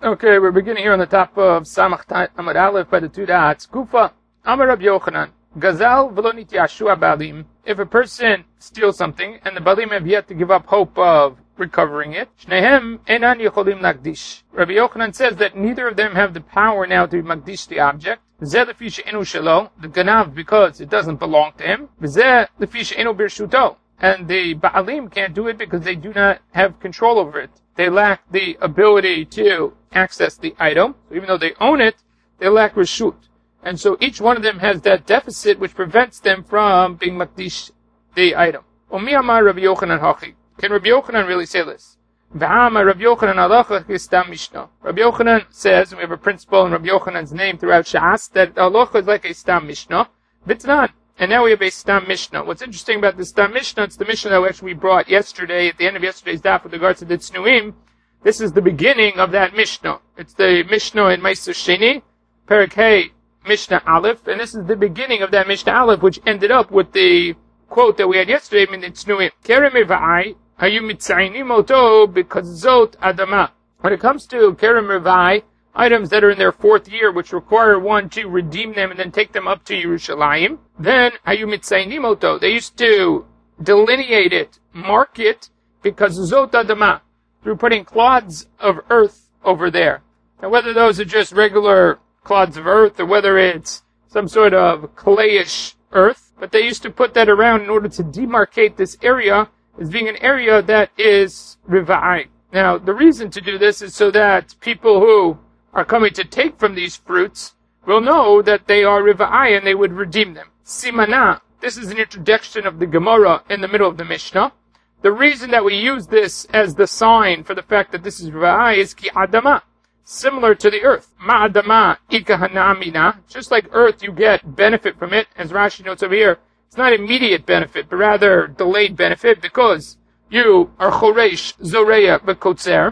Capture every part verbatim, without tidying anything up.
Okay, we're beginning here on the top of Samach Amud Aleph by the two dots. Kufa, Amar Rabbi Yochanan, Gazal v'lo nityashu balim. If a person steals something and the balim have yet to give up hope of recovering it, Shnehem enan yecholim lakdish. Rabbi Yochanan says that neither of them have the power now to makdish the object. V'zeh lefi she'enu shelo, the ganav because it doesn't belong to him. V'zeh lefi she'enu birshuto, and the baalim can't do it because they do not have control over it. They lack the ability to access the item. So even though they own it, they lack reshut. And so each one of them has that deficit which prevents them from being makdish the item. Omi amar Rabbi Yochanan hachi. Can Rabbi Yochanan really say this? V'hama Rabbi Yochanan halacha kistam mishnah. Rabbi Yochanan says, and we have a principle in Rabbi Yochanan's name throughout Sha'as, that halacha is like a stam mishnah. V'tznan. And now we have a Stam Mishnah. What's interesting about the Stam Mishnah, it's the Mishnah that we actually brought yesterday, at the end of yesterday's daf with regards to the Tznuim. This is the beginning of that Mishnah. It's the Mishnah in Meiser Sheni, Perek Hey, Mishnah Aleph, and this is the beginning of that Mishnah Aleph, which ended up with the quote that we had yesterday in the Tznuim. Kerem Revai, Hayu Mitzaynim Oto Bekazot Adama. When it comes to Kerem Revai, items that are in their fourth year, which require one to redeem them and then take them up to Yerushalayim, then Hayu Mitzaynim Oto, they used to delineate it, mark it, because Zot Adama, through putting clods of earth over there. Now whether those are just regular clods of earth or whether it's some sort of clayish earth, but they used to put that around in order to demarcate this area as being an area that is Rivai. Now the reason to do this is so that people who are coming to take from these fruits will know that they are Rivai and they would redeem them. Simana, this is an introduction of the Gemara in the middle of the Mishnah. The reason that we use this as the sign for the fact that this is Rivai is ki adama, similar to the earth. Ma'adama ikahanamina, just like earth you get benefit from it, as Rashi notes over here, it's not immediate benefit, but rather delayed benefit because you are choresh, zoreya, bekotzer.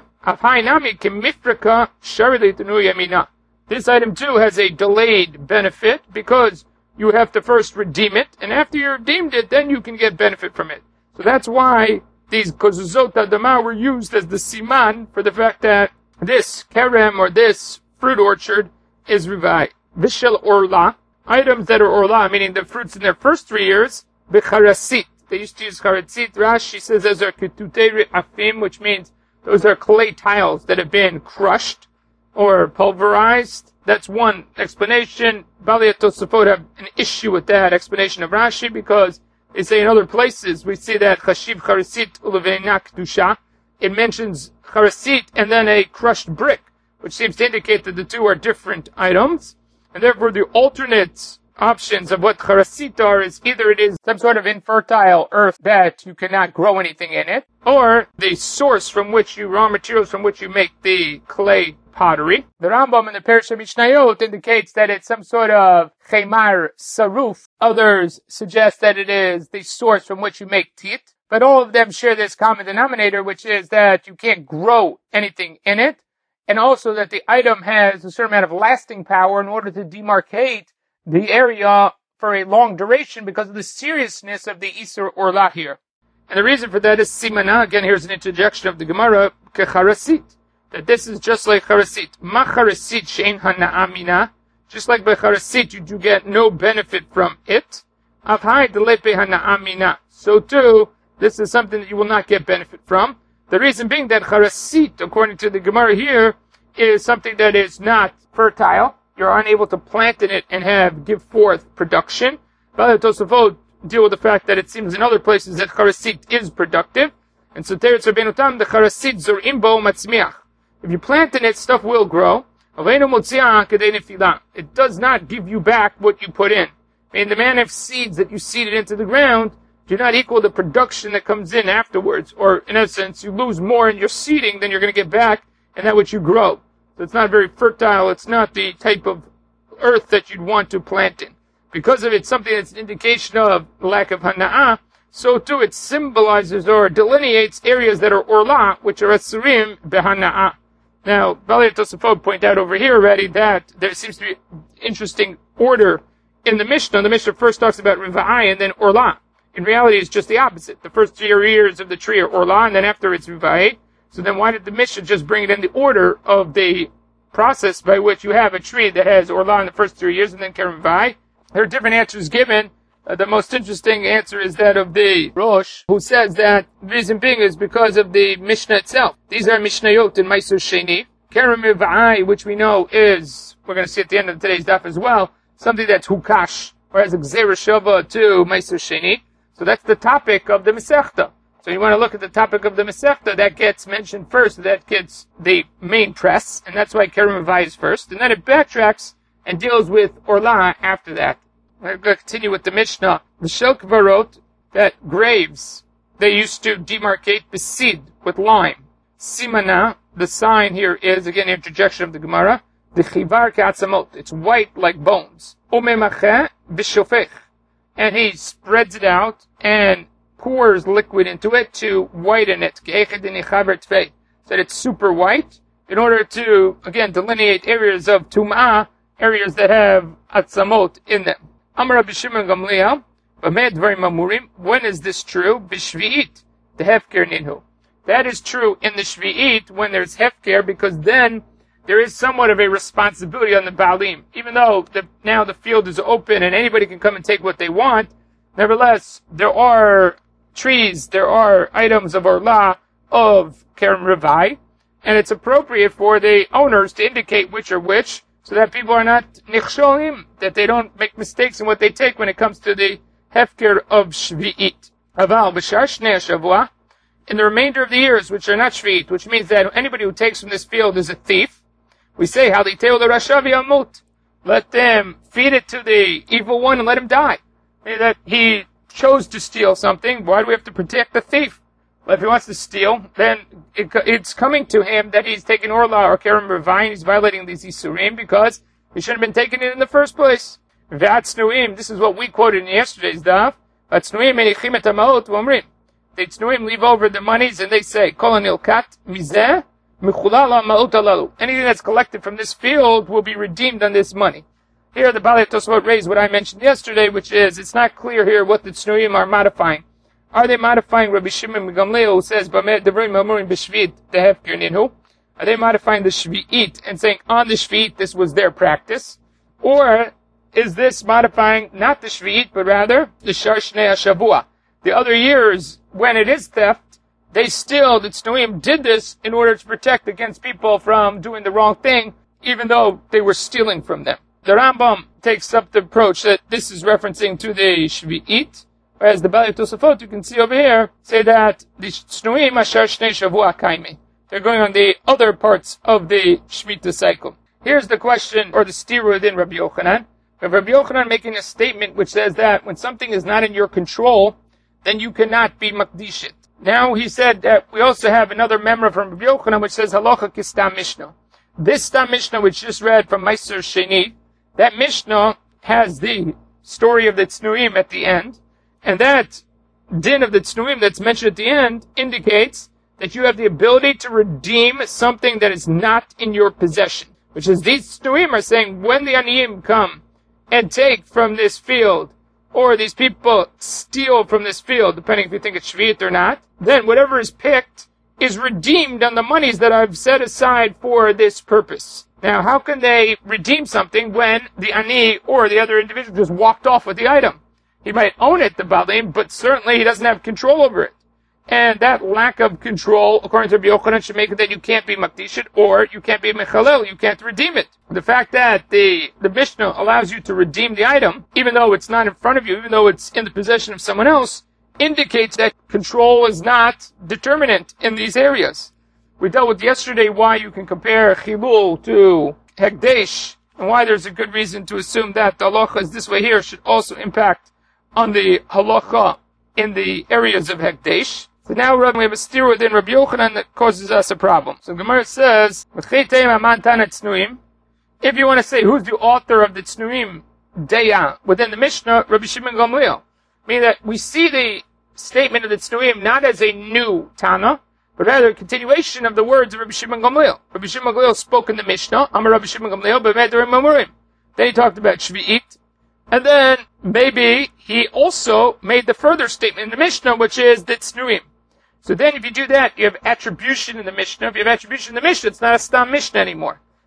This item too has a delayed benefit because you have to first redeem it, and after you redeemed it, then you can get benefit from it. So that's why these kozuzot adama were used as the siman for the fact that this kerem or this fruit orchard is rivai. Vishel orla, items that are orla, meaning the fruits in their first three years, becharasit. They used to use charasit. Rashi says those are ketutei afim, which means those are clay tiles that have been crushed or pulverized. That's one explanation. Bali Tosafot have an issue with that explanation of Rashi because they say in other places we see that chashiv charasit uleveina kedusha. It mentions charasit and then a crushed brick, which seems to indicate that the two are different items. And therefore the alternate options of what charasit are is either it is some sort of infertile earth that you cannot grow anything in it, or the source from which you, raw materials from which you make the clay pottery. The Rambam in the Parsha Mishnayot indicates that it's some sort of chemar saruf. Others suggest that it is the source from which you make teeth. But all of them share this common denominator, which is that you can't grow anything in it, and also that the item has a certain amount of lasting power in order to demarcate the area for a long duration because of the seriousness of the Isur Orla here. And the reason for that is Simana, again here's an interjection of the Gemara, Kecharasit, that this is just like Charasit. Ma Charasit she'en hana'amina, just like by Charasit you do get no benefit from it. Avhai delepe hana'amina, so too, this is something that you will not get benefit from. The reason being that Charasit, according to the Gemara here, is something that is not fertile. You're unable to plant in it and have give forth production. Bali Tosafot deal with the fact that it seems in other places that charasit is productive. And so Teretz Rabbeinu Tam, the charasit zorim bo matzmiach. If you plant in it, stuff will grow. It does not give you back what you put in. I mean, the amount of seeds that you seeded into the ground do not equal the production that comes in afterwards. Or in essence, you lose more in your seeding than you're going to get back in that which you grow. So it's not very fertile. It's not the type of earth that you'd want to plant in. Because of it's something that's an indication of lack of hana'ah, so too it symbolizes or delineates areas that are orla, which are asurim behana'ah. Now, Bali Tosafot point out over here already that there seems to be interesting order in the Mishnah. The Mishnah first talks about rivai and then orla. In reality, it's just the opposite. The first three years of the tree are orla, and then after it's rivai. So then why did the Mishnah just bring it in the order of the process by which you have a tree that has Orla in the first three years and then Kerem Vai? There are different answers given. Uh, the most interesting answer is that of the Rosh, who says that the reason being is because of the Mishnah itself. These are Mishnayot in Meiser Sheni. Kerem Vai, which we know is, we're going to see at the end of today's daf as well, something that's Hukash, or has a Gzeira Shava to Meiser Sheni. So that's the topic of the Masechta. So you want to look at the topic of the Masechta, that gets mentioned first, that gets the main press, and that's why Kerem Vai is first, and then it backtracks and deals with Orla after that. I'm going to continue with the Mishnah. The Shelkvarot, that graves, they used to demarcate besid with lime. Simana, the sign here is, again, interjection of the Gemara, the Chivar Katzamot, it's white like bones. Umemache b'shofech, and he spreads it out and pours liquid into it to whiten it, so that it's super white, in order to, again, delineate areas of Tum'ah, areas that have Atzamot in them. Amar Rabbi Shimon Gamliel, when is this true? B'shvi'it, the hefker ninhu. That is true in the shvi'it when there's hefker, because then there is somewhat of a responsibility on the Baalim. Even though the, now the field is open and anybody can come and take what they want, nevertheless, there are trees, there are items of Orla, of Kerem Revai, and it's appropriate for the owners to indicate which are which, so that people are not nichsholim, that they don't make mistakes in what they take when it comes to the hefker of shvi'it. Aval b'shar shnei shavua, in the remainder of the years, which are not shvi'it, which means that anybody who takes from this field is a thief, we say, haliteu l'rashavi amut, let them feed it to the evil one and let him die. That he chose to steal something, why do we have to protect the thief? Well, if he wants to steal, then it, it's coming to him that he's taken Orla or Kerem Revai, he's violating these Isurim because he shouldn't have been taking it in the first place. V'atznuim, this is what we quoted in yesterday's daf. V'atznuim menichim et ha'maot v'omrim. The Tznuim leave over the monies and they say, Kol ha'nilkat mizeh mechulal ha'maot halalu. Anything that's collected from this field will be redeemed on this money. Here the Balei Tosfot raised what I mentioned yesterday, which is, it's not clear here what the Tznuim are modifying. Are they modifying Rabbi Shimon Gamliel, who says, Are they modifying the Shvi'it and saying on the Shvi'it this was their practice? Or is this modifying not the Shvi'it, but rather the Shar Shnei HaShavua? The other years, when it is theft, they still, the Tznuim did this in order to protect against people from doing the wrong thing, even though they were stealing from them. The Rambam takes up the approach that this is referencing to the Shvi'it, whereas the Balei Tosafot, you can see over here, say that the Shnuim Ashar Shnei Shavua Kaimi. They're going on the other parts of the Shemitah cycle. Here's the question, or the steer within Rabbi Yochanan. Rabbi Yochanan making a statement which says that when something is not in your control, then you cannot be Makdishit. Now he said that we also have another memra from Rabbi Yochanan which says Halacha Kistam Mishnah. This Stam Mishnah which just read from Meiser Sheni, that Mishnah has the story of the Tznuim at the end, and that din of the Tznuim that's mentioned at the end indicates that you have the ability to redeem something that is not in your possession. Which is, these Tznuim are saying, when the Aniyim come and take from this field, or these people steal from this field, depending if you think it's Shvi'it or not, then whatever is picked is redeemed on the monies that I've set aside for this purpose. Now, how can they redeem something when the Ani or the other individual just walked off with the item? He might own it, the Baalim, but certainly he doesn't have control over it. And that lack of control, according to Rabbi Yochanan, should make it that you can't be Makdishit, or you can't be Mechalel, you can't redeem it. The fact that the, the Mishnah allows you to redeem the item, even though it's not in front of you, even though it's in the possession of someone else, indicates that control is not determinant in these areas. We dealt with yesterday why you can compare Chilul to Hekdesh, and why there's a good reason to assume that the halacha is this way here should also impact on the halacha in the areas of Hekdesh. So now we have a steer within Rabbi Yochanan that causes us a problem. So Gemara says, if you want to say who's the author of the Tznuim Deya within the Mishnah, Rabbi Shimon Gamliel. Meaning that we see the statement of the Tznuim not as a new Tana, but rather a continuation of the words of Rabbi Shimon Gamliel. Rabbi Shimon Gamliel spoke in the Mishnah, Amar Rabbi Shimon Gamliel, B'mederim Amurim. Then he talked about Shvi'it, and then maybe he also made the further statement in the Mishnah, which is the Tznuim. So then if you do that, you have attribution in the Mishnah. If you have attribution in the Mishnah, it's not a Stam Mishnah anymore.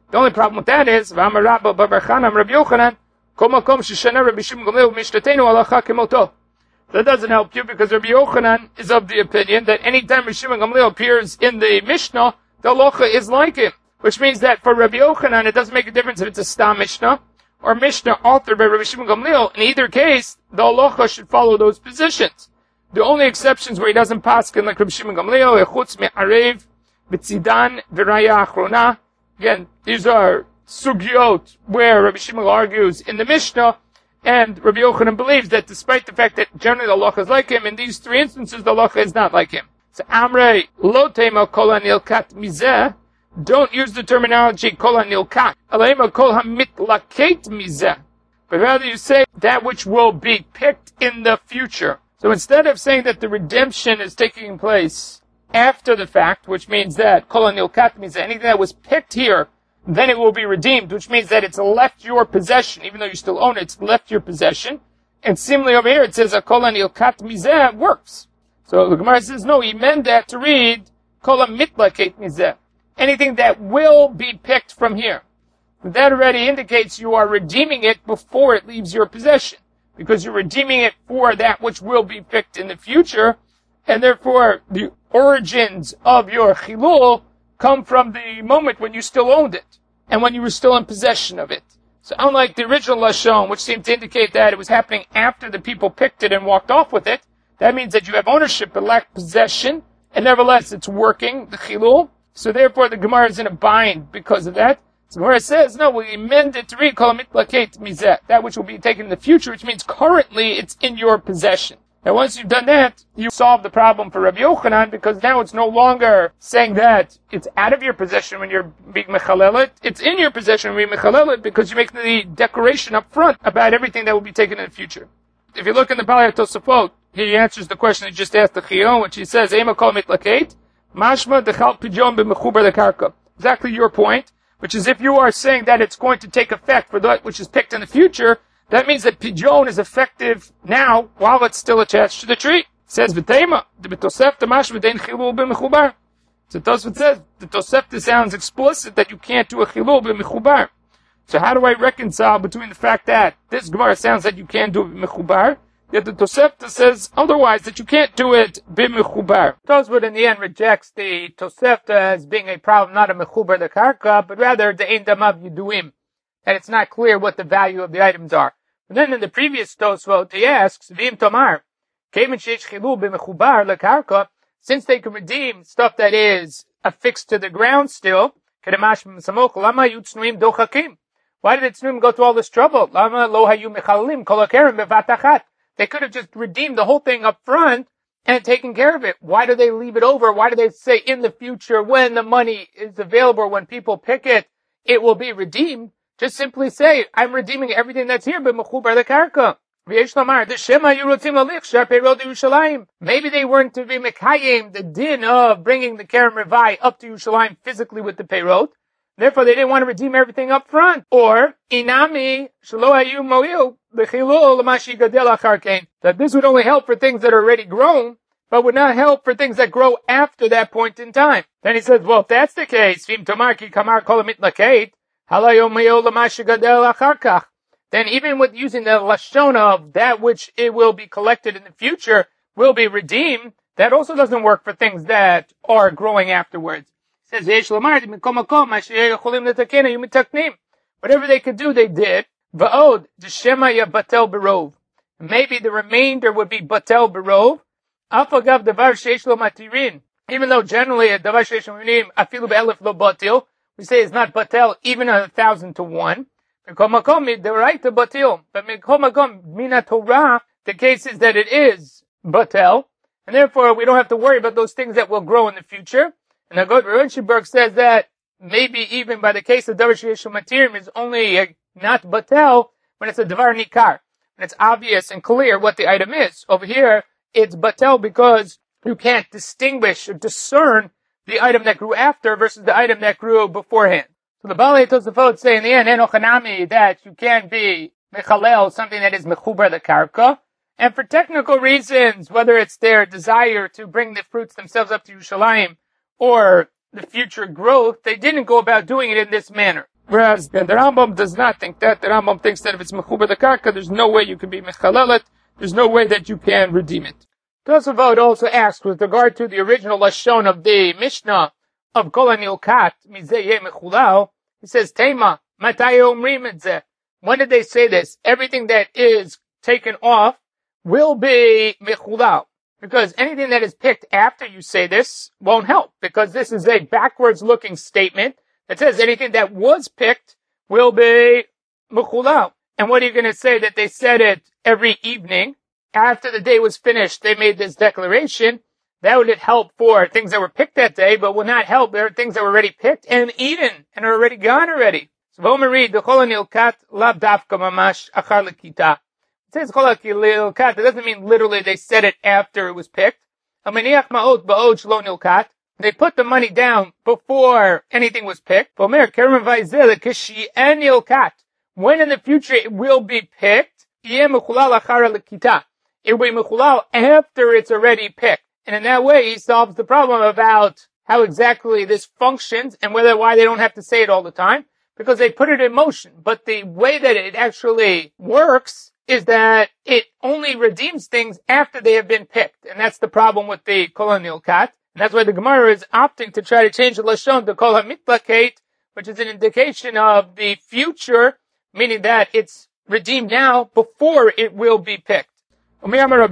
The only problem with that is, V'amar Rabba Bar Chanam Rabbi Yochanan, Kol makom sheshana Rabbi Shimon Gamliel mishtatenu halacha kemoto. That doesn't help you because Rabbi Yochanan is of the opinion that anytime Rabbi Shimon Gamliel appears in the Mishnah, the halacha is like him. Which means that for Rabbi Yochanan, it doesn't make a difference if it's a Stam Mishnah or Mishnah authored by Rabbi Shimon Gamliel. In either case, the halacha should follow those positions. The only exceptions where he doesn't paskin like Rabbi Shimon Gamliel, echutz me'arev, b'tzidan, v'raya achrona. Again, these are sugyot where Rabbi Shimon argues in the Mishnah, and Rabbi Yochanan believes that despite the fact that generally the halacha is like him, in these three instances the halacha is not like him. So Amrei lo tema kol hanilkat mizeh. Don't use the terminology kol hanilkat. Alema kol hamitlaket mizeh. But rather you say that which will be picked in the future. So instead of saying that the redemption is taking place after the fact, which means that kol hanilkat mizeh, anything that was picked here, then it will be redeemed, which means that it's left your possession, even though you still own it, it's left your possession. And similarly over here, it says, kol hanilkat mizeh works. So the Gemara says, no, he meant that to read, kol hamitlaket mizeh. Anything that will be picked from here. That already indicates you are redeeming it before it leaves your possession. Because you're redeeming it for that which will be picked in the future. And therefore, the origins of your chilul come from the moment when you still owned it. And when you were still in possession of it. So unlike the original Lashon, which seemed to indicate that it was happening after the people picked it and walked off with it, that means that you have ownership but lack possession. And nevertheless, it's working, the chilul. So therefore, the Gemara is in a bind because of that. So the Gemara says, no, we amend it to read, kol hamitlaket mizeh, that which will be taken in the future, which means currently it's in your possession. Now once you've done that, you solve the problem for Rabbi Yochanan, because now it's no longer saying that it's out of your possession when you're being mechalelet, it's in your possession when you're mechalelet, because you make the declaration up front about everything that will be taken in the future. If you look in the Balei Tosafot, he answers the question he just asked the Chiyon, which he says, Ema kol hamitlaket, Mashma dechal pidyon b'mechubar lekarka. Exactly your point, which is if you are saying that it's going to take effect for that which is picked in the future, that means that pidyon is effective now while it's still attached to the tree. It says v'teima the b'tosefta mashma dein chilul b'mechubar. So Tosfot says the Tosefta sounds explicit that you can't do a chilul b'mechubar. So how do I reconcile between the fact that this Gemara sounds that you can do it b'mechubar, yet the Tosefta says otherwise that you can't do it b'mechubar? Tosfot in the end rejects the Tosefta as being a problem, not a mechubar the karka, but rather the ein damav yiduim, that it's not clear what the value of the items are. And then in the previous Tosfot he asks, v'im tomar, kemen sheish chilul b'mechubar the karka, since they can redeem stuff that is affixed to the ground still, kedemash b'samok, lama yutznuim dochakim. Why did Tznuim go to all this trouble? Lama lo hayu mechalim kol hakerem bevatachat. They could have just redeemed the whole thing up front and taken care of it. Why do they leave it over? Why do they say in the future when the money is available, when people pick it, it will be redeemed? Just simply say, I'm redeeming everything that's here, but mechubar the karka. Maybe they weren't to be mekayim the din of bringing the Kerem Revai up to Yerushalayim physically with the peyrot. Therefore, they didn't want to redeem everything up front. Or, inami shelo hayu moil b'chilul l'mashi gadel achar kain. That this would only help for things that are already grown, but would not help for things that grow after that point in time. Then he says, well, if that's the case, vim tomar ki kamar kol mitlaket, halayu moil l'mashi gadel achar kach. Then even with using the lashon of that which it will be collected in the future will be redeemed, that also doesn't work for things that are growing afterwards. It says, whatever they could do, they did. Va'od, d'shemaya batel berov. Maybe the remainder would be batel berov. Afagav davar sheish lo matirin. Even though generally a davar sheish lo matirin, afilu be'elef lo batil, we say it's not batel even a thousand to one. Mikomakom, the right to batil. But mikomakom, mina Torah, the case is that it is batel. And therefore we don't have to worry about those things that will grow in the future. And Agod Renshiberg says that maybe even by the case of Davar Sheish Matirim is only a, not batel when it's a Davar Nikar. And it's obvious and clear what the item is. Over here, it's batel because you can't distinguish or discern the item that grew after versus the item that grew beforehand. So the Balei Tosafot say in the end, Enochanami, that you can't be Mechalel, something that is Mechubar the Karka. And for technical reasons, whether it's their desire to bring the fruits themselves up to Yerushalayim, or the future growth, they didn't go about doing it in this manner. Whereas the Rambam does not think that. The Rambam thinks that if it's mechuber the karka, there's no way you can be mechalelet. There's no way that you can redeem it. Tosafot also asks with regard to the original lashon of the Mishnah of kol hanilkat mizeh yeh mechulal. He says, Tema, matay omrim et zeh. When did they say this? Everything that is taken off will be mechulal. Because anything that is picked after you say this won't help. Because this is a backwards looking statement that says anything that was picked will be mechulal. And what are you going to say that they said it every evening? After the day was finished, they made this declaration. That would help for things that were picked that day, but will not help. There are things that were already picked and eaten and are already gone already. So Vomer read the Chol HaNilkat lav dafka mamash achar lekita. It says Chol HaNilkat. It doesn't mean literally they said it after it was picked. Amaniach ma'ot ba'od shlo nilkat. They put the money down before anything was picked. Vomer kerem vayzel kishi en nilkat. When in the future it will be picked, yeh mechulal achar lekita. It will be mechulal after it's already picked. And in that way, he solves the problem about how exactly this functions and whether why they don't have to say it all the time, because they put it in motion. But the way that it actually works is that it only redeems things after they have been picked. And that's the problem with the kol hanilkat. And that's why the Gemara is opting to try to change the lashon to kol hamitlaket, which is an indication of the future, meaning that it's redeemed now before it will be picked. Can Rabbi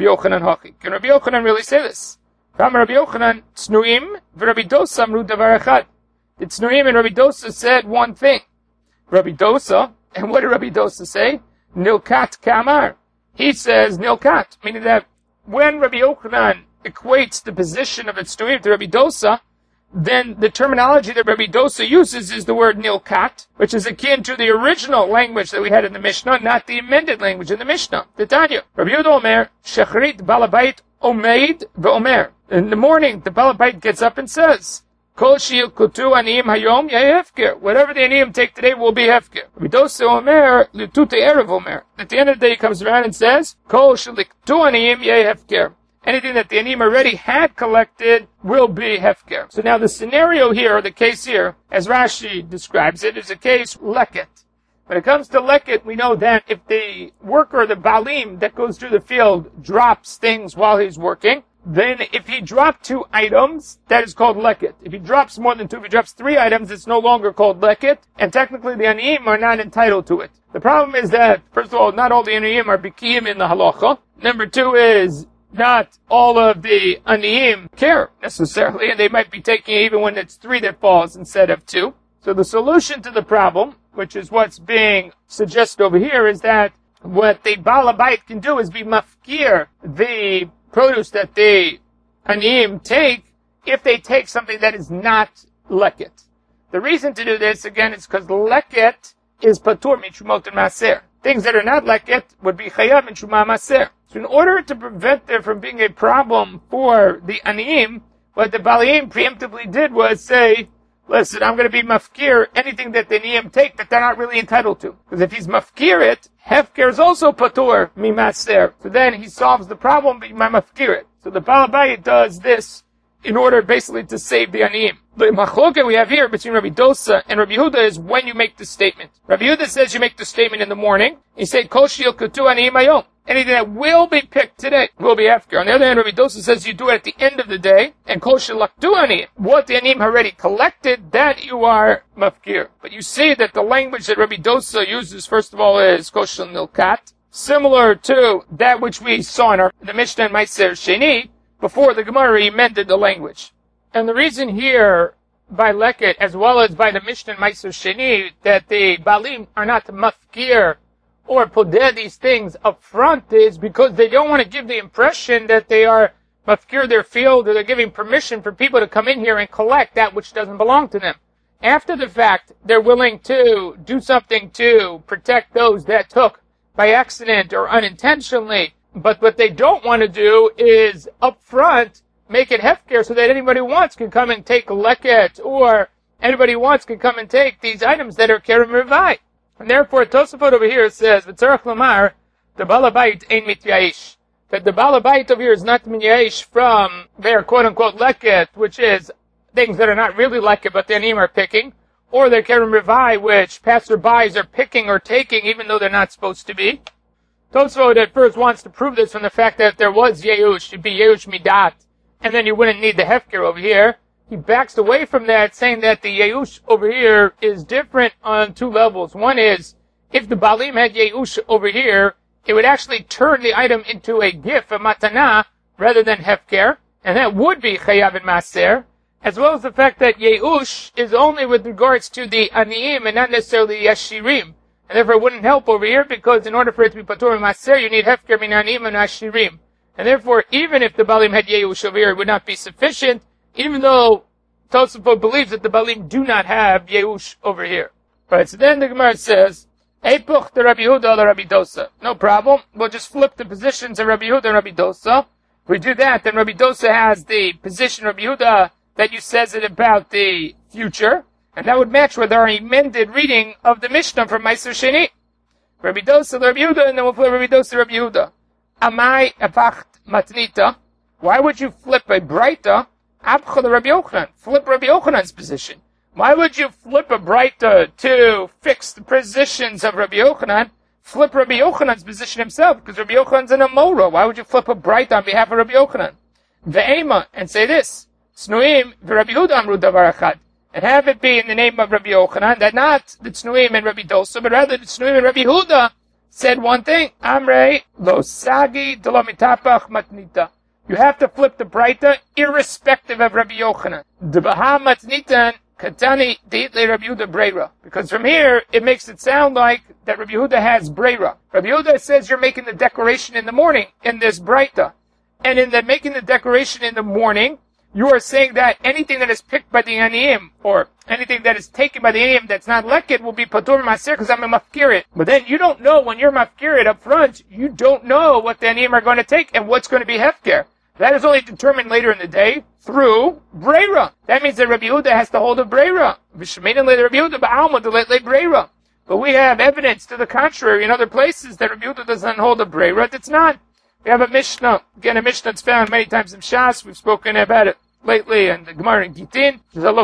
Yochanan really say this? Rabbi Yochanan, Tznuim, Rabbi Dosa amru davar echad. The Tznuim and Rabbi Dosa said one thing. Rabbi Dosa, and what did Rabbi Dosa say? Nilkat kamar. He says nilkat, meaning that when Rabbi Yochanan equates the position of its Tznuim to Rabbi Dosa, then the terminology that Rabbi Dosa uses is the word nilkat, which is akin to the original language that we had in the Mishnah, not the amended language in the Mishnah. The Tanya. Rabbi Yehuda Omer, Shechrit Balabait Omeid ve'Omer. In the morning, the Balabait gets up and says, Kol shi'il kutu aniyim hayom yeh hefker. Whatever the aniyim take today will be hefker. Rabbi Dosa Omer, L'tute erev Omer. At the end of the day, he comes around and says, Kol shi'il kutu aniyim yeh hefker. Anything that the aniyim already had collected will be hefker. So now the scenario here, or the case here, as Rashi describes it, is a case leket. When it comes to leket, we know that if the worker, the balim that goes through the field, drops things while he's working, then if he dropped two items, that is called leket. If he drops more than two, if he drops three items, it's no longer called leket, and technically the aniyim are not entitled to it. The problem is that, first of all, not all the aniyim are bikiyim in the halacha. Number two is, not all of the aniyim care necessarily, and they might be taking even when it's three that falls instead of two. So the solution to the problem, which is what's being suggested over here, is that what the Baal Habayit can do is be mafkir the produce that the aniyim take if they take something that is not leket. The reason to do this, again, is because leket is patur min trumot and maser. Things that are not leket would be chayav min trumah maser. So in order to prevent there from being a problem for the aniyim, what the balayim preemptively did was say, listen, I'm going to be mafkir anything that the aniyim take that they're not really entitled to. Because if he's mafkir it, hefker is also patur mimaser. So then he solves the problem by mafkir it. So the Baal Habayit does this in order basically to save the aniyim. The machloket we have here between Rabbi Dosa and Rabbi Yehuda is when you make the statement. Rabbi Yehuda says you make the statement in the morning. He said, Kol shi'il kutu aniyim hayom. Anything that will be picked today will be hefker. On the other hand, Rabbi Dosa says you do it at the end of the day, and Kol shi'il laktu aniyim. What the aniyim already collected, that you are mafkir. But you see that the language that Rabbi Dosa uses, first of all, is Kol shi'il nilkat, similar to that which we saw in our, the Mishnah and Meiser Sheni, before the Gemara amended the language. And the reason here, by leket, as well as by the Mishnah and Meiser Sheni, that the balim are not mafkir, or podeh these things up front, is because they don't want to give the impression that they are mafkir their field, or they're giving permission for people to come in here and collect that which doesn't belong to them. After the fact, they're willing to do something to protect those that took by accident or unintentionally, but what they don't want to do is up front make it hefker so that anybody who wants can come and take leket, or anybody who wants can come and take these items that are kerem revai. And therefore, Tosafot over here says, V'tzarech lomar, the Baal Habayit ein mityayish. That the Baal Habayit over here is not mityayish from their quote-unquote leket, which is things that are not really leket, but the aniyim are picking, or the Kerem Rivai, which passerbys are picking or taking even though they're not supposed to be. Tosfot at first wants to prove this from the fact that if there was Yeush, it'd be Yeush Midat, and then you wouldn't need the Hefker over here. He backs away from that, saying that the Yeush over here is different on two levels. One is, if the Balim had Yeush over here, it would actually turn the item into a gif, a matana, rather than Hefker, and that would be Chayav and Maser, as well as the fact that Yeush is only with regards to the Aniyim and not necessarily the Yashirim. And therefore it wouldn't help over here, because in order for it to be Patur and Maser, you need Hefker min Aniyim and Yashirim. And therefore, even if the Balim had Yeush over here, it would not be sufficient, even though Tosafot believes that the Balim do not have Yeush over here. Right, so then the Gemara says, Eipuch to Rabbi Yehuda or Rabbi Dosa. No problem. We'll just flip the positions of Rabbi Yehuda and Rabbi Dosa. If we do that, then Rabbi Dosa has the position of Rabbi Yehuda that you says it about the future, and that would match with our amended reading of the Mishnah from Meiser Sheni. Rabbi Dosa, Rabbi Yehuda, and then we'll flip Rabbi Dosa, Rabbi Yehuda. Amai apacht matnita. Why would you flip a Braita? Abcha Rabbi Yochanan. Flip Rabbi Yochanan's position. Why would you flip a Braita to fix the positions of Rabbi Yochanan? Flip Rabbi Yochanan's position himself, because Rabbi Yochanan's in a Mora. Why would you flip a Braita on behalf of Rabbi Yochanan? Ve'ema, and say this. Snuim v'Rabbi Yehuda amru davar achad. And have it be in the name of Rabbi Yochanan, that not the Snuim and Rabbi Dosa, but rather the Snuim and Rabbi Yehuda said one thing. Amrei lo sagi de lo mitapach matnita. You have to flip the Braita irrespective of Rabbi Yochanan. D'baha matnitan katani deitle Rabbi Yehuda breira. Because from here, it makes it sound like that Rabbi Yehuda has breira. Rabbi Yehuda says you're making the declaration in the morning in this Braita. And in the making the declaration in the morning, you are saying that anything that is picked by the Aniyim, or anything that is taken by the Aniyim that's not leked, will be Patur Maser, because I'm a mafkirit. But then you don't know, when you're mafkirit up front, you don't know what the Aniyim are going to take and what's going to be hefker. That is only determined later in the day through breira. That means that Rabbi Yehuda has to hold a breira. But we have evidence to the contrary in other places that Rabbi Yehuda doesn't hold a breira. That's not. We have a Mishnah. Again, a Mishnah that's found many times in Shas. We've spoken about it lately in the Gemara in Gitin.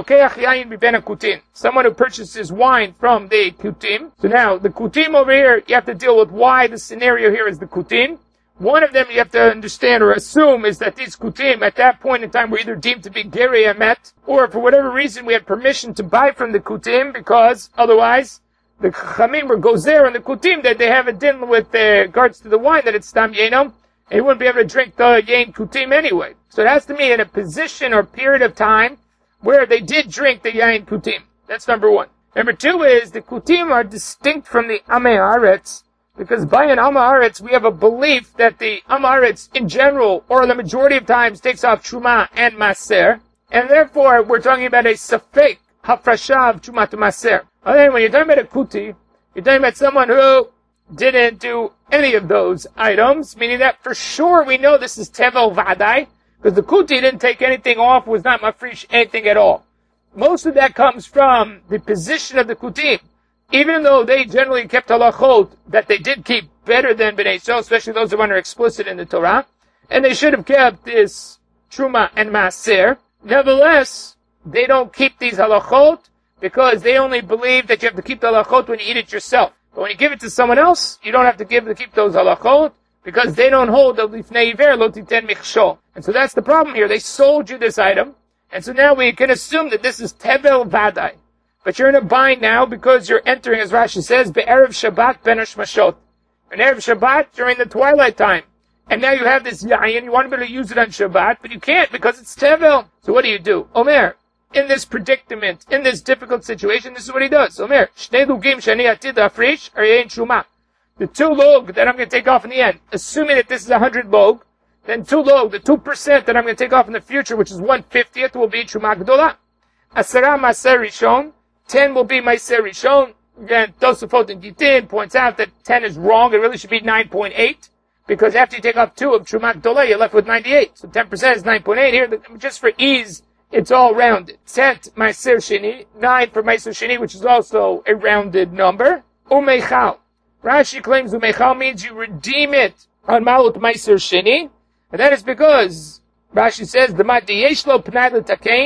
Someone who purchases wine from the Kutim. So now, the Kutim over here, you have to deal with why the scenario here is the Kutim. One of them you have to understand or assume is that these Kutim at that point in time were either deemed to be Geri Emet, or for whatever reason we had permission to buy from the Kutim, because otherwise the Chachamim were Gozer and the Kutim that they have a din with regards to the wine that it's Stam Yenom, and you wouldn't be able to drink the Yain Kutim anyway. So it has to be in a position or period of time where they did drink the Yain Kutim. That's number one. Number two is the Kutim are distinct from the Amei Haaretz, because by an Am Haaretz, we have a belief that the Am Haaretz in general, or the majority of times, takes off Truma and Maser, and therefore we're talking about a Safek, Hafrashav, Truma to Maser. And then when you're talking about a Kuti, you're talking about someone who didn't do any of those items, meaning that for sure we know this is Tevel Vadai, because the Kuti didn't take anything off, was not Mafrish anything at all. Most of that comes from the position of the Kutim. Even though they generally kept halachot that they did keep better than Bnei Yisrael, especially those that are explicit in the Torah, and they should have kept this Truma and Maser, nevertheless, they don't keep these halachot because they only believe that you have to keep the halachot when you eat it yourself. But when you give it to someone else, you don't have to give to keep those halachot because they don't hold the lifnei iver lo titen michshol. And so that's the problem here. They sold you this item, and so now we can assume that this is Tevel Vadai. But you're in a bind now because you're entering, as Rashi says, Be'erev Shabbat ben Hashmashot. An Erev Shabbat during the twilight time. And now you have this yayin, you want to be able to use it on Shabbat, but you can't because it's Tevel. So what do you do? Omer, in this predicament, in this difficult situation, this is what he does. Omer, Shnei lugim shani atid afrish or yain shuma. The two log that I'm going to take off in the end, assuming that this is a hundred log, then two log, the two percent that I'm going to take off in the future, which is one fiftieth, will be Truma Gdola. Asara Maser Rishon, ten will be Meiser Rishon. Again, Tosafot and Gitin points out that ten is wrong. It really should be nine point eight. Because after you take off two of Truma Gdola, you're left with ninety-eight. So ten percent is nine point eight. Here, just for ease, it's all rounded. Tet Meiser Sheni. nine for Meiser Sheni, which is also a rounded number. Umeichal. Rashi claims Umeichal means you redeem it on Malut Meiser Sheni. And that is because Rashi says, the Mat Yeshlo Pnai L'Takein,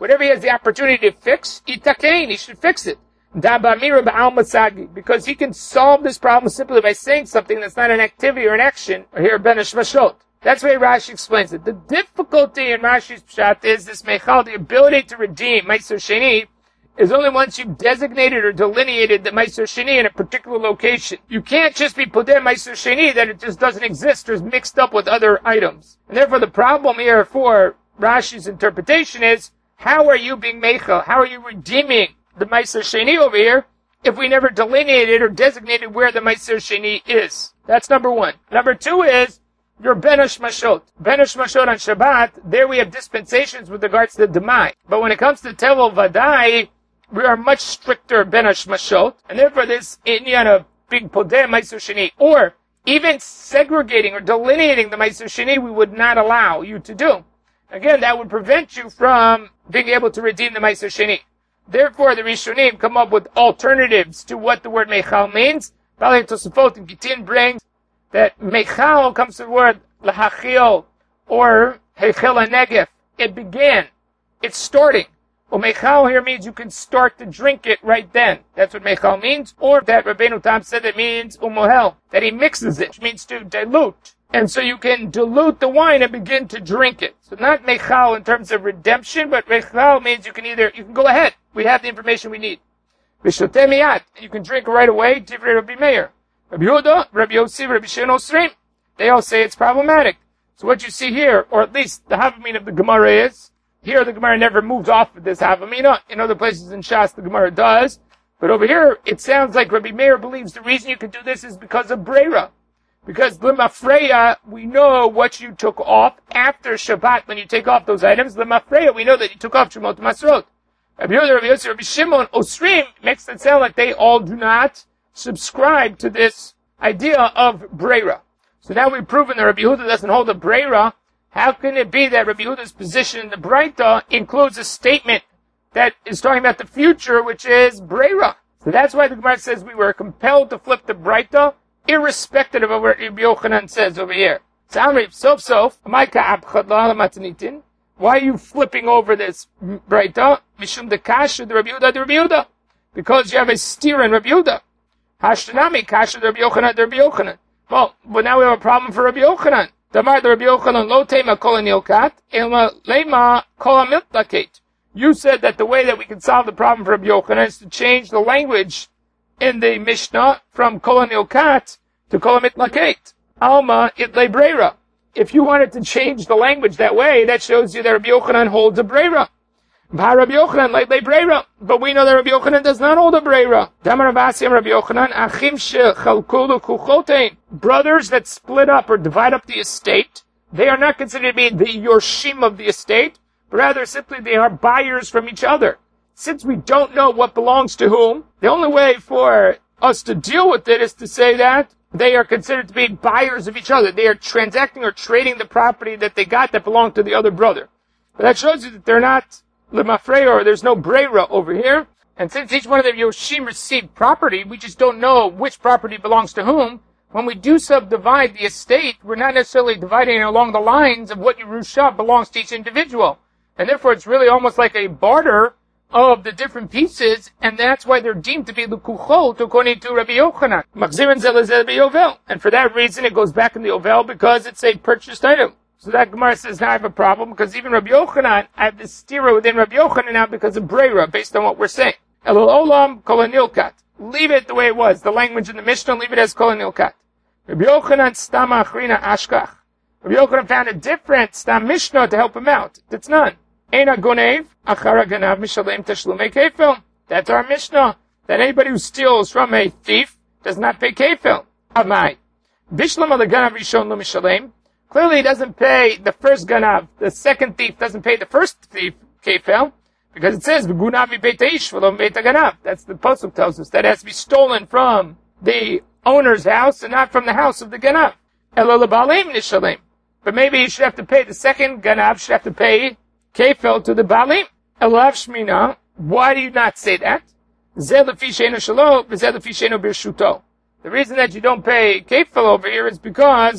whatever he has the opportunity to fix, itakein, he should fix it. Because he can solve this problem simply by saying something that's not an activity or an action, or here, ben hashmashot. That's why Rashi explains it. The difficulty in Rashi's pshat is this meichal, the ability to redeem Meiser Sheni, is only once you've designated or delineated the Meiser Sheni in a particular location. You can't just be Podeh Meiser Sheni that it just doesn't exist or is mixed up with other items. And therefore the problem here for Rashi's interpretation is, how are you being meichal? How are you redeeming the Meiser Sheni over here if we never delineated or designated where the Meiser Sheni is? That's number one. Number two is, your Ben Hashmashot. Ben Hashmashot on Shabbat, there we have dispensations with regards to the Demai. But when it comes to Tevel Vadai, we are much stricter Ben Hashmashot, and therefore this inyan of being Podeh Meiser Sheni, or even segregating or delineating the Meiser Sheni, we would not allow you to do. Again, that would prevent you from being able to redeem the Meiser Sheni. Therefore, the Rishonim come up with alternatives to what the word Meichal means. Balei Tosafot and Gitin brings that Meichal comes from the word Lahachil, or Heichel HaNegef. It began. It's starting. Well, Meichal here means you can start to drink it right then. That's what Meichal means. Or that Rabbeinu Tam said it means Umohel, that he mixes it, which means to dilute. And so you can dilute the wine and begin to drink it. So not Meichal in terms of redemption, but Meichal means you can either, you can go ahead. We have the information we need. V'shoteh miyat. You can drink right away. Divrei Rabbi Meir. Rabbi Yehuda, Rabbi Yossi, Rabbi Shimon Osrim, they all say it's problematic. So what you see here, or at least the Havamina of the Gemara is, here the Gemara never moves off of this Havamina. In other places in Shas the Gemara does. But over here, it sounds like Rabbi Meir believes the reason you can do this is because of Breira. Because Lemafreya, we know what you took off after Shabbat when you take off those items. Lemafreya, we know that you took off Shemot Masrot. Rabbi Yehuda, Rabbi Yossi, Rabbi Shimon Osrim makes it sound like they all do not subscribe to this idea of Breira. So now we've proven that Rabbi Yehuda doesn't hold a Breira. How can it be that Rabbi Yehuda's position in the Breita includes a statement that is talking about the future, which is Breira? So that's why the Gemara says we were compelled to flip the Breita, irrespective of what Rabbi Yochanan says over here. Sof sof, why are you flipping over this Breita? Mishum de kasha de Rabbi Yehuda de Rabbi Yehuda. Because you have a steer in Rabbi Yehuda. Hashtanami kasha de Rabbi Yochanan de Rabbi Yochanan. Well, but now we have a problem for Rabbi Yochanan. Damar de Rabbi Yochanan lo tema kol anilkat, ilma lema kol amiltaket. You said that the way that we can solve the problem for Rabbi Yochanan is to change the language in the Mishnah from kol anilkat to kol amitlaket. Alma itle breira. If you wanted to change the language that way, that shows you that Rabbi Yochanan holds a breira. Rabbi Yochanan like breira, but we know that Rabbi Yochanan does not hold a breira. Damar Avasiyam Rabbi Yochanan achim shechalkulu kuchotein. Brothers that split up or divide up the estate, they are not considered to be the yorshim of the estate, but rather simply they are buyers from each other. Since we don't know what belongs to whom, the only way for us to deal with it is to say that they are considered to be buyers of each other. They are transacting or trading the property that they got that belonged to the other brother. But that shows you that they're not Lemafreya, or there's no Breira over here. And since each one of the Yoshim received property, we just don't know which property belongs to whom. When we do subdivide the estate, we're not necessarily dividing it along the lines of what Yerusha belongs to each individual. And therefore it's really almost like a barter of the different pieces, and that's why they're deemed to be Lukuchot according to Rabbi Yochanan. And for that reason it goes back in the Ovel because it's a purchased item. So that Gemara says, now I have a problem, because even Rabbi Yochanan, I have this stira within Rabbi Yochanan now because of Breira, based on what we're saying. Elul olam kol anilkat. Leave it the way it was. The language in the Mishnah, leave it as kol anilkat. Rabbi Yochanan stama achrina ashkach. Rabbi Yochanan found a different stam Mishnah to help him out. That's none. Eina gonev, achara ganav mishalem teshlumei kefil. That's our Mishnah. That anybody who steals from a thief does not pay kefil. Amai. Bishlam al ganav rishon lo mishalem. Clearly he doesn't pay the first ganav. The second thief doesn't pay the first thief kefil, because it says v'gunav mibeit haish v'lo mibeit haganav. That's the pasuk tells us that it has to be stolen from the owner's house and not from the house of the ganav. Elo lebalim nishalem. But maybe you should have to pay the second ganav. Should have to pay kefil to the balim. Elav shmina. Why do you not say that? Zeh lefi she'eno shelo v'zeh lefi she'eno birshuto. The reason that you don't pay kefil over here is because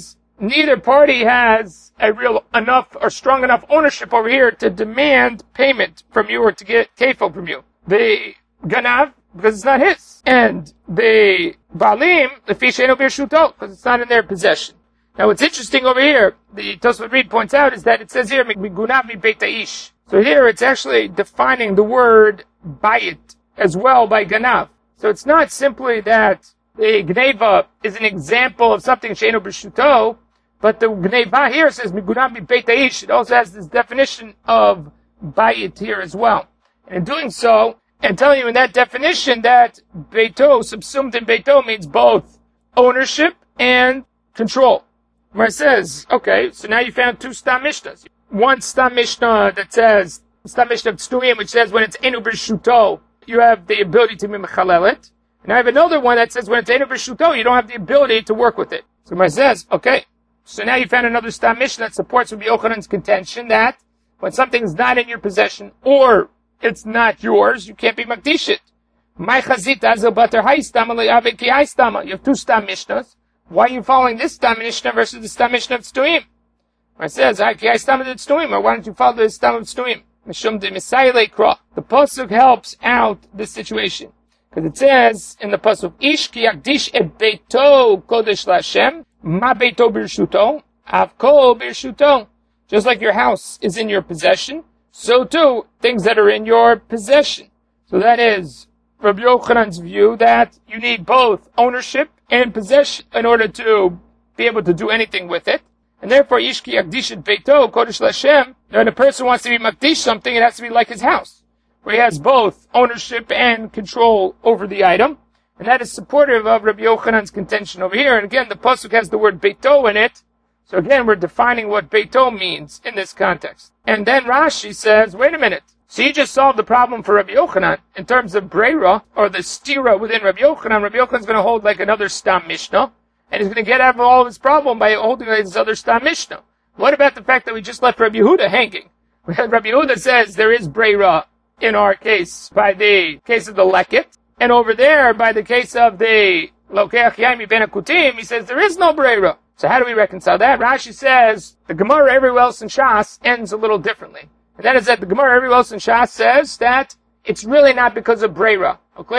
neither party has a real enough or strong enough ownership over here to demand payment from you or to get kefil from you. The ganav, because it's not his. And the balim, the fish ain't over shuto, because it's not in their possession. Now what's interesting over here, the Tosfot Reed points out, is that it says here, migunav mi beit ha'ish. So here it's actually defining the word bayit as well by ganav. So it's not simply that the gneva is an example of something she'enu b'shuto, but the gneva here says migunav mi beit ha'ish. It also has this definition of bayit here as well. And in doing so, and telling you in that definition that beito, subsumed in beito, means both ownership and control. Where it says, okay, so now you found two Stam Mishnahs. One Stam Mishnah that says, Stam Mishnah of Tztuim, which says when it's Enu B'Shuto, you have the ability to be Mechalel it. And I have another one that says when it's Enu B'Shuto, you don't have the ability to work with it. So where it says, okay, so now you found another Stam Mishnah that supports Rabbi Yochanan's contention that when something is not in your possession, or it's not yours, you can't be Makdish it. My Chazita Azel Bater Haistama Le'avek Ki Haistama. You have two Stam Mishnahs. Why are you following this Stam Mishnah versus the Stam Mishnah of Tztuim? It says, I Stam of Tztuim, or why don't you follow the Stam of Tztuim? Mishum de Misayele Kra. The Pasuk helps out this situation. Because it says in the Pasuk, Ish ki yakdish et beito kodesh l'Hashem, ma beito birshuto, avko birshuto. Just like your house is in your possession, so too, things that are in your possession. So that is Rabbi Yochanan's view that you need both ownership and possession in order to be able to do anything with it. And therefore, Yishki Yakdish et Beito, Kodesh L'Hashem, when a person wants to be Makdish something, it has to be like his house, where he has both ownership and control over the item. And that is supportive of Rabbi Yochanan's contention over here. And again, the Pasuk has the word Beito in it. So again, we're defining what Beito means in this context. And then Rashi says, wait a minute. So you just solved the problem for Rabbi Yochanan in terms of Breira, or the stira within Rabbi Yochanan. Rabbi Yochanan's going to hold like another Stam Mishnah, and he's going to get out of all of his problem by holding like this other Stam Mishnah. What about the fact that we just left Rabbi Yehuda hanging? Rabbi Yehuda says there is Breira in our case by the case of the Leket, and over there by the case of the Lokeach Yaimi Ben Akutim, he says there is no Breira. So how do we reconcile that? Rashi says the Gemara everywhere else in Shas ends a little differently. And that is that the Gemara everywhere else in Shas says that it's really not because of Breira.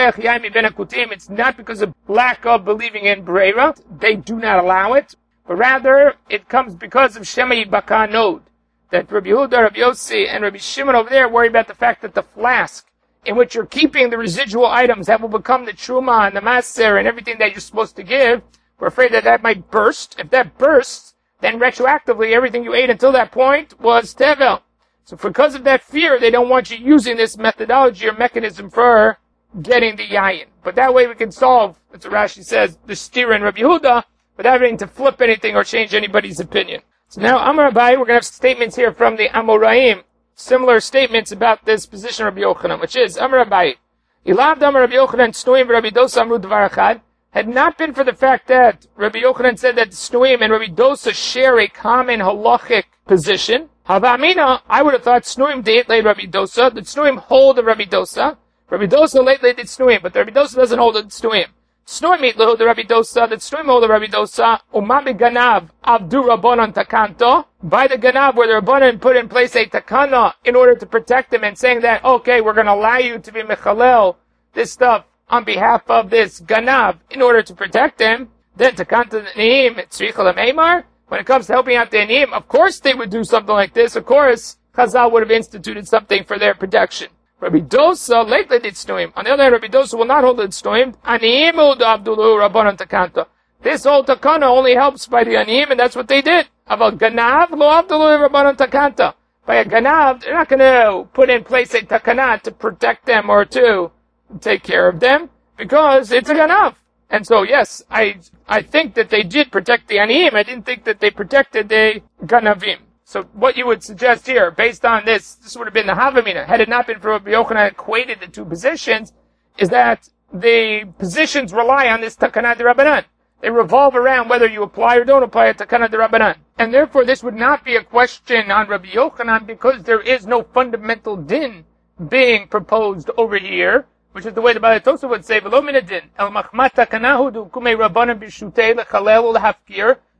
It's not because of lack of believing in Breira. They do not allow it. But rather, it comes because of Shema Yibaka Nod. That Rabbi Yehuda, Rabbi Yossi, and Rabbi Shimon over there worry about the fact that the flask in which you're keeping the residual items that will become the Truma and the Maser and everything that you're supposed to give, we're afraid that that might burst. If that bursts, then retroactively everything you ate until that point was Tevel. So because of that fear, they don't want you using this methodology or mechanism for getting the yayin. But that way we can solve, as Rashi says, the stira in Rabbi Yehuda without having to flip anything or change anybody's opinion. So now, Amar Abai, we're going to have statements here from the Amoraim, similar statements about this position of Rabbi Yochanan, which is, Amar Abai, Ilav Damar Rabbi Yochanan Snuim Rabbi Dosa Amru Dvar Achad, had not been for the fact that Rabbi Yochanan said that Snuim and Rabbi Dosa share a common halachic position, Havamina, I would have thought Snuim date late Rabbi Dosa, that Snuim hold the Rabbi Dosa. Rabbi Dosa late late did Snuim, but the Rabbi Dosa doesn't hold the Snuim. Snuim meet hold the Rabbi Dosa, that Snuim hold the Rabbi Dosa, Umami Ganav, Avdu Rabbanon Takanto, by the Ganav where the Rabbanon put in place a Takana in order to protect them and saying that, okay, we're going to allow you to be Mechalel, this stuff, on behalf of this Ganav, in order to protect them, then Takanta Neim, Tzrichalam Eimar, when it comes to helping out the Aniyim, of course they would do something like this. Of course, Chazal would have instituted something for their protection. Rabbi Dosa lately did Snuim. On the other hand, Rabbi Dosa will not hold it Snuim. Aniyim Abdulu Rabbanon Takanta. This whole Takana only helps by the Aniyim, and that's what they did. About Ganav, Lo Abdulu Rabbanon Takanta. By a Ganav, they're not going to put in place a Takana to protect them or to take care of them, because it's a Ganav. And so, yes, I I think that they did protect the Aniyim. I didn't think that they protected the Ganavim. So what you would suggest here, based on this, this would have been the Havamina. Had it not been for Rabbi Yochanan equated the two positions, is that the positions rely on this Takana de Rabbanan. They revolve around whether you apply or don't apply a Takana de Rabbanan. And therefore, this would not be a question on Rabbi Yochanan because there is no fundamental din being proposed over here, which is the way the Baalei Tosafot would say, "V'lo min hadin el machmat takanahu dukumei rabbanan b'shutei lechalel u'lehafkir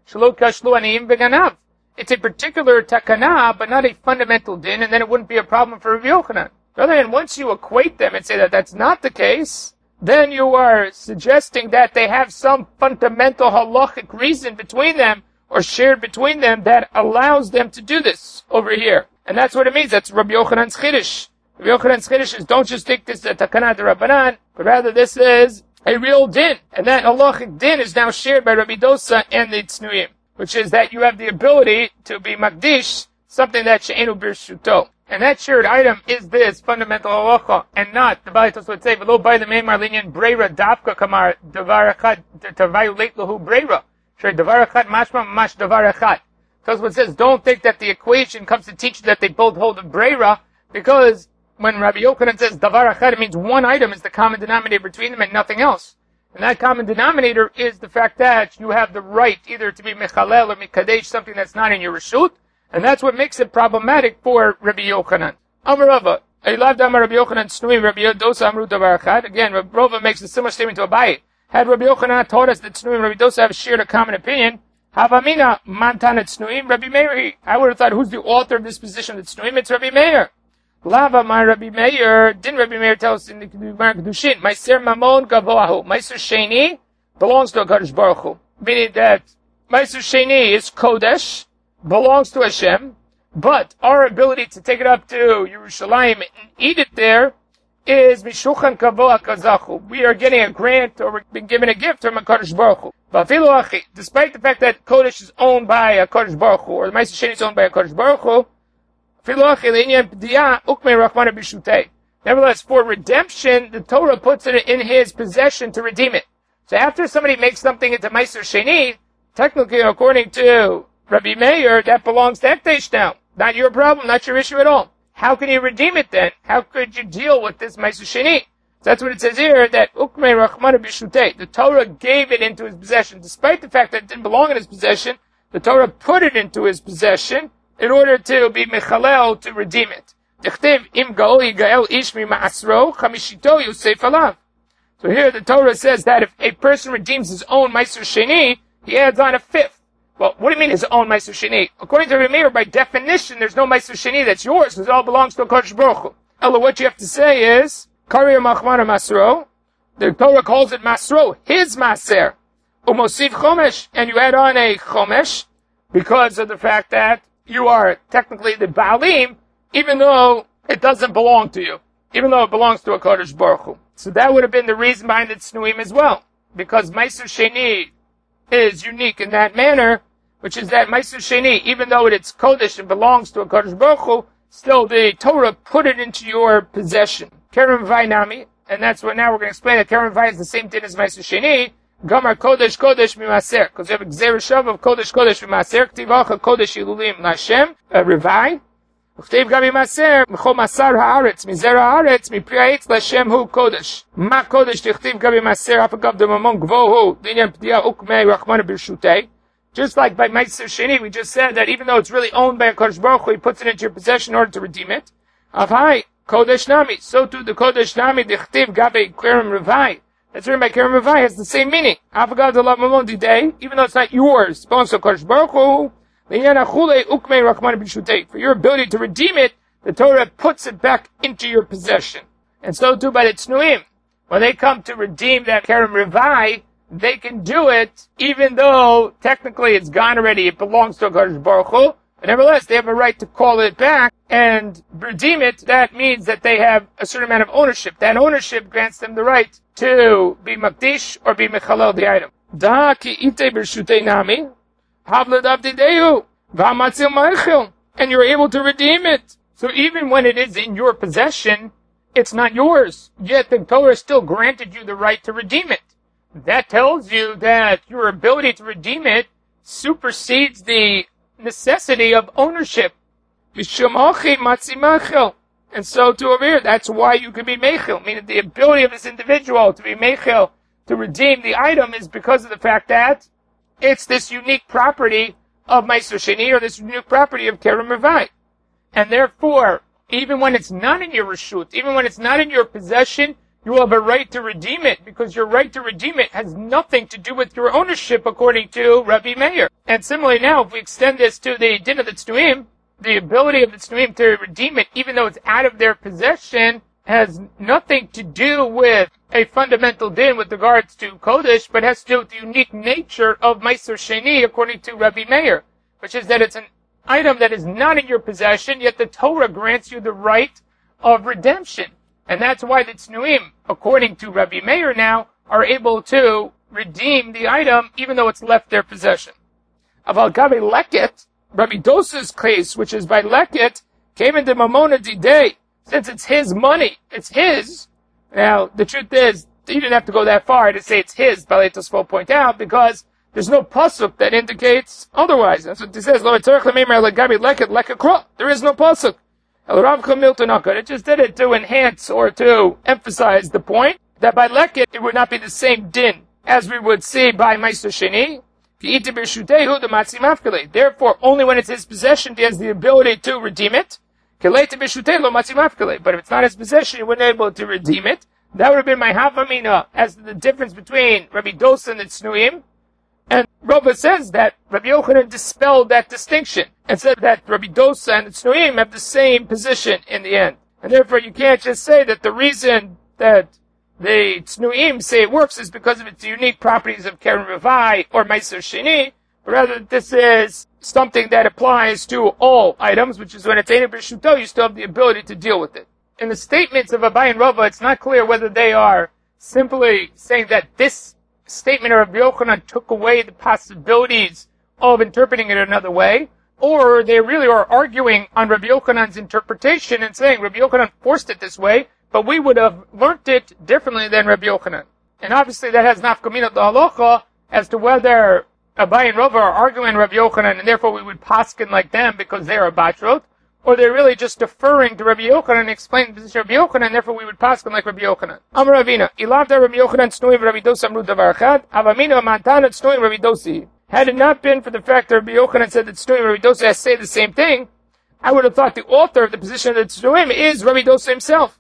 Shelo kashlu aniyim v'ganav. It's a particular takana, but not a fundamental din, and then it wouldn't be a problem for Rabbi Yochanan. Rather than once you equate them and say that that's not the case, then you are suggesting that they have some fundamental halachic reason between them, or shared between them, that allows them to do this over here. And that's what it means. That's Rabbi Yochanan's chiddush. Rabbi Yochanan's chiddush is, don't just take this as a takana de Rabbanan, but rather this is a real din. And that halachic din is now shared by Rabbi Dosa and the Tznuim, which is that you have the ability to be makdish something that she'enu birshuto. And that shared item is this fundamental halacha, and not, the Bali Tosfos would say, v'lo by the meimar linyan breira dafka kamar davar echad tavayulate lahu breira. Sure, davar echad mashma mash davar echad. Tosfos says, don't think that the equation comes to teach you that they both hold a breira, because when Rabbi Yochanan says davar echad, it means one item is the common denominator between them and nothing else. And that common denominator is the fact that you have the right either to be mechalel or mikadesh, something that's not in your reshut, and that's what makes it problematic for Rabbi Yochanan. Amar Rava, Eilav Damar Rabbi Yochanan Tznuim Rabbi Dosa Amru Davar Echad. Again, Rabbi Rava makes a similar statement to Abaye. Had Rabbi Yochanan taught us that Tznuim and Rabbi Dosa have shared a common opinion, Havamina Mantan Tznuim Rabbi Meir. I would have thought, who's the author of this position of Tznuim? It's Rabbi Meir. Lava my Rabbi Meir. Didn't Rabbi Meir tell us in the Gemara Kedushin? Meiser Mamon Gavoahu. Meiser Sheni belongs to HaKadosh Baruch Hu. Meaning that Meiser Sheni is Kodesh, belongs to Hashem, but our ability to take it up to Yerushalayim and eat it there is Mishuchan Kavoa Kazachu. We are getting a grant, or we've been given a gift from HaKadosh Baruch Hu. V'afilu achi, despite the fact that Kodesh is owned by HaKadosh Baruch Hu, or the Meiser Sheni is owned by HaKadosh Baruch Hu, nevertheless, for redemption, the Torah puts it in his possession to redeem it. So after somebody makes something into Meiser Sheni, technically, according to Rabbi Meir, that belongs to Ekdesh now. Not your problem, not your issue at all. How can you redeem it then? How could you deal with this Meiser Sheni? So that's what it says here, that Ukmei Rachmana B'Shutei. The Torah gave it into his possession. Despite the fact that it didn't belong in his possession, the Torah put it into his possession in order to be mechalel, to redeem it. Dichtiv im gaol yigael ish mi ma'asro, chamishito yosef alav. So here the Torah says that if a person redeems his own Meiser Sheni, he adds on a fifth. Well, what do you mean his own Meiser Sheni? According to Rabbi Meir, by definition, there's no Meiser Sheni that's yours, because it all belongs to HaKadosh Baruch Hu. Ella, what you have to say is, Kariya Machmana Masro, the Torah calls it Masro, his Maser. Umosiv Chomesh, and you add on a Chomesh, because of the fact that you are technically the Baalim, even though it doesn't belong to you, even though it belongs to HaKadosh Baruch Hu. So that would have been the reason behind the Tznuim as well, because Meiser Sheni is unique in that manner, which is that Meiser Sheni, even though it's Kodesh and belongs to HaKadosh Baruch Hu, still the Torah put it into your possession. Keren Vay Nami, and that's what now we're going to explain that Keren Vay is the same thing as Meiser Sheni, Gamar Kodesh Kodesh Mimaser, because you have a Gzera Shav of Kodesh Kodesh Mimaser, Ktivacha Kodesh Ilulim Lashem, Revai, Uchtev Gabi Maser, Mechol Masar Haaretz, Mizer Haaretz, Mipri Ha'etz Lashem Hu Kodesh. Ma Kodesh Tichtiv Gabi Maser, Apagav Demamon Gvohu, Dinyan P'diya Ukmei Rachmana B'Shutei. Just like by Meiser Sheni, we just said that even though it's really owned by HaKadosh Baruch Hu, he puts it into your possession in order to redeem it. Avhai, Kodesh Nami, so too the Kodesh Nami, Tichtiv Gabi Kerem Revai. That's written by Kerem Revai, has the same meaning. Apagav Demamon Didei, even though it's not yours, it belongs to HaKadosh Baruch Hu. For your ability to redeem it, the Torah puts it back into your possession. And so too by the Tznuim. When they come to redeem that Kerem Revai, they can do it even though technically it's gone already, it belongs to HaKadosh Baruch Hu. But nevertheless, they have a right to call it back and redeem it. That means that they have a certain amount of ownership. That ownership grants them the right to be Makdish or be Mechalel the item. Da ki ite b'rshutei nami. And you're able to redeem it. So even when it is in your possession, it's not yours. Yet the Torah still granted you the right to redeem it. That tells you that your ability to redeem it supersedes the necessity of ownership. And so to over here, that's why you can be mechil. Meaning the ability of this individual to be mechil, to redeem the item, is because of the fact that it's this unique property of Meiser Sheni, or this unique property of Kerem Revai. And therefore, even when it's not in your reshut, even when it's not in your possession, you will have a right to redeem it, because your right to redeem it has nothing to do with your ownership, according to Rabbi Meir. And similarly now, if we extend this to the din of the Tznuim, the ability of the Tznuim to redeem it, even though it's out of their possession, has nothing to do with a fundamental din with regards to Kodesh, but has to do with the unique nature of Meiser Sheni, according to Rabbi Meir, which is that it's an item that is not in your possession, yet the Torah grants you the right of redemption. And that's why the Tznuim, according to Rabbi Meir now, are able to redeem the item even though it's left their possession. Aval Gabe Leket, Rabbi Dosa's case, which is by Leket, came into Mamona Didei, since it's his money, it's his. Now, the truth is, you didn't have to go that far to say it's his, Balei Tosfot point out, because there's no pasuk that indicates otherwise. That's what he says. There is no pasuk. It just did it to enhance or to emphasize the point that by leket it would not be the same din as we would see by Meiser Sheni. Therefore, only when it's his possession he has the ability to redeem it. But if it's not his possession, he wouldn't be able to redeem it. That would have been my havamina as to the difference between Rabbi Dosa and the Tznuim. And Rava says that Rabbi Yochanan dispelled that distinction and said that Rabbi Dosa and the Tznuim have the same position in the end. And therefore you can't just say that the reason that the Tznuim say it works is because of its unique properties of Keren Revai or Meiser Sheni, but rather this is something that applies to all items, which is when it's Einu B'Shuto, you still have the ability to deal with it. In the statements of Abai and Rava, it's not clear whether they are simply saying that this statement of Rabbi Yochanan took away the possibilities of interpreting it another way, or they really are arguing on Rabbi Yochanan's interpretation and saying Rabbi Yochanan forced it this way, but we would have learnt it differently than Rabbi Yochanan. And obviously that has nafkamina the halacha as to whether Abai and Rava are arguing Rabbi Yochanan and therefore we would paskin like them because they are batrot, or they're really just deferring to Rabbi Yochanan and explaining the position of Rabbi Yochanan, and therefore we would paskin like Rabbi Yochanan. Amar Ravina, ilavda Rabbi Yochanan tznuim Rabbi Dosa amru davar echad, avamina mantana tznuim Rabbi Dosi. Had it not been for the fact that Rabbi Yochanan said that tznuim Rabbi Dosa say the same thing, I would have thought the author of the position of the tznuim is Rabbi Dosa himself.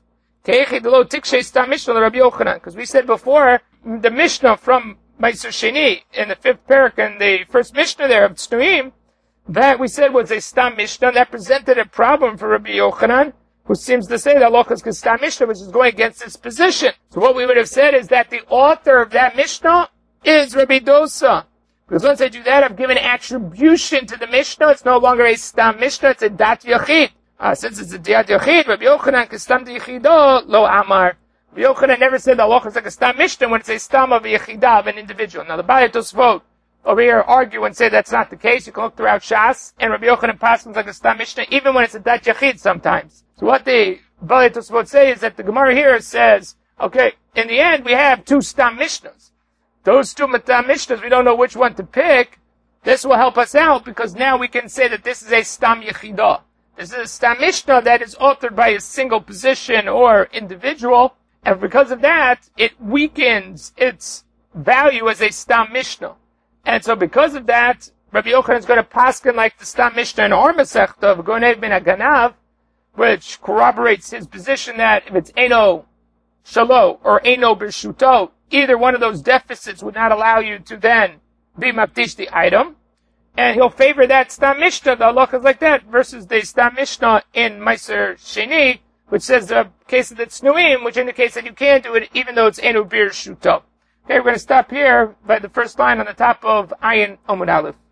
Because we said before, the Mishnah from Meiser Sheni in the fifth parak and the first Mishnah there of Tznuim, that we said was a Stam Mishnah that presented a problem for Rabbi Yochanan, who seems to say that Lochas is Stam Mishnah, which is going against his position. So what we would have said is that the author of that Mishnah is Rabbi Dosa. Because once I do that, I've given attribution to the Mishnah. It's no longer a Stam Mishnah, it's a Dat Yachid. Uh, since it's a Dat Yachid, Rabbi Yochanan Kistam Yachido Lo Amar. Rabbi Yochanan never said that Lochas is like a Stam Mishnah when it's a Stam of a Yechidah, of an individual. Now the Balei Tosfot over here argue and say that's not the case. You can look throughout Shas, and Rabbi Yochanan passes like a Stam Mishnah, even when it's a Dat Yachid sometimes. So what the Balei Tosfot say is that the Gemara here says, okay, in the end we have two Stam Mishnahs. Those two Matam Mishnahs, we don't know which one to pick. This will help us out because now we can say that this is a Stam Yechidah. This is a Stam Mishnah that is authored by a single position or individual, and because of that, it weakens its value as a Stam Mishnah. And so because of that, Rabbi Yochanan is going to paskin like the Stam Mishnah in our Masechta of Gonev ben Aganav, which corroborates his position that if it's Eino Shalo or Eino B'Shuto, either one of those deficits would not allow you to then be maftish the item. And he'll favor that Stam Mishnah, the halachas like that, versus the Stam Mishnah in Meiser Sheni, which says the case of the Tznuim, which indicates that you can do it even though it's Einu Bir Shuto. Okay, we're going to stop here by the first line on the top of Ayin Omud Aleph.